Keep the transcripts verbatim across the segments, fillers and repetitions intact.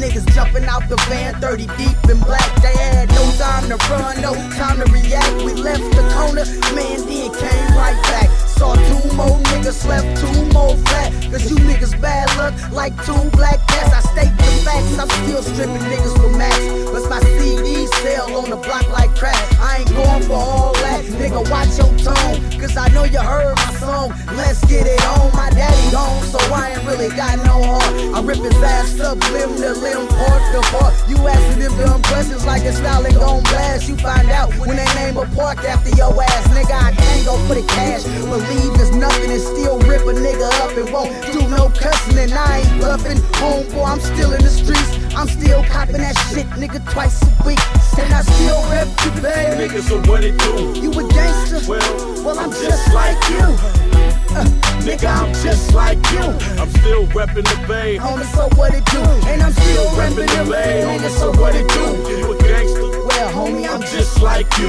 niggas jumping out the van, thirty deep in black. They had no time to run, no time to react. We left the corner, man, then came right back. Saw two more niggas, left two more flat. Cause you niggas bad luck like two black cats. I state the facts, I'm still stripping niggas for max. But my C Ds sell on the block like crack. I ain't going for all that, nigga, watch your tone. Cause I know you heard my song, let's get it on. My daddy gone, so I ain't really got no heart. I rip his ass up, limb to limb, part to part. You asking them dumb questions like it's style and gon' blast. You find out when they name a park after your ass. Nigga, I can't go for the cash. Believe there's nothing and still rip a nigga up and won't do no cussing. And I ain't bluffing, homeboy, I'm still in the streets. I'm still copping that shit, nigga, twice a week. And I still rep you, baby. Nigga, so what it do? You a gangster? Well, well I'm just like you. Uh, nigga, I'm just like you. I'm still reppin' the Bay. Homie, so what it do? And I'm still reppin' the Bay. Nigga, so what it do? You a gangster? Well, homie, I'm I'm just like you.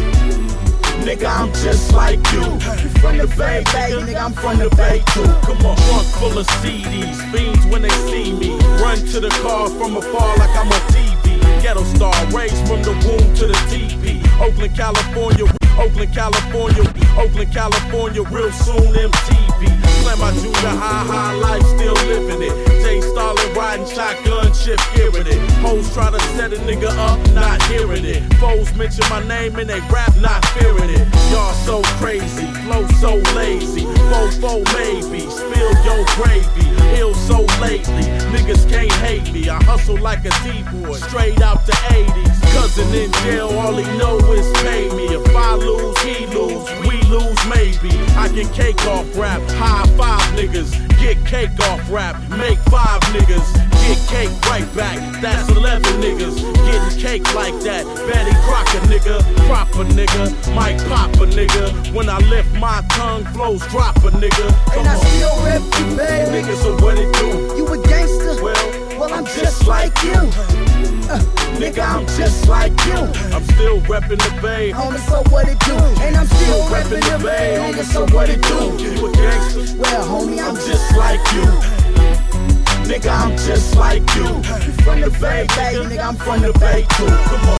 Nigga, I'm just like you. You from the Bay, baby, nigga, I'm from the Bay too. Come on, trunk full of C Ds, fiends when they see me. Run to the car from afar like I'm on T V. Ghetto star, raised from the womb to the T V. Oakland, California, Oakland, California, Oakland, California, real soon M T V. Slam my junior high, high life, still living it. Jay Starlin riding shotgun, shift hearing it. Hoes try to set a nigga up, not hearing it. Foes mention my name and they rap, not fearing it. Y'all so crazy, flow so lazy. Fofo maybe, spill your gravy. Ill so lately, niggas can't hate me. I hustle like a D-boy, straight out the eighties. Cousin in jail, all he know is pay me. If I lose, he lose, we lose maybe. I can cake off rap, high five niggas. Get cake off rap, make five niggas. Get cake right back, that's eleven niggas. Getting cake like that, Betty Crocker nigga. Proper nigga, Mike Papa nigga. When I lift my tongue, flows drop a nigga. Come and I on. still rep you, baby. Nigga, so what it do? You a gangster? Well, well I'm just like you. Uh, nigga, I'm just like you. I'm still reppin' the Bay. Homie, so what it do? And I'm still reppin' the Bay. Nigga, so what it do? You a gangster? Well, homie, I'm I'm just like you. Nigga, I'm just like you. from the Bay, baby, nigga, I'm from the Bay too. Come on.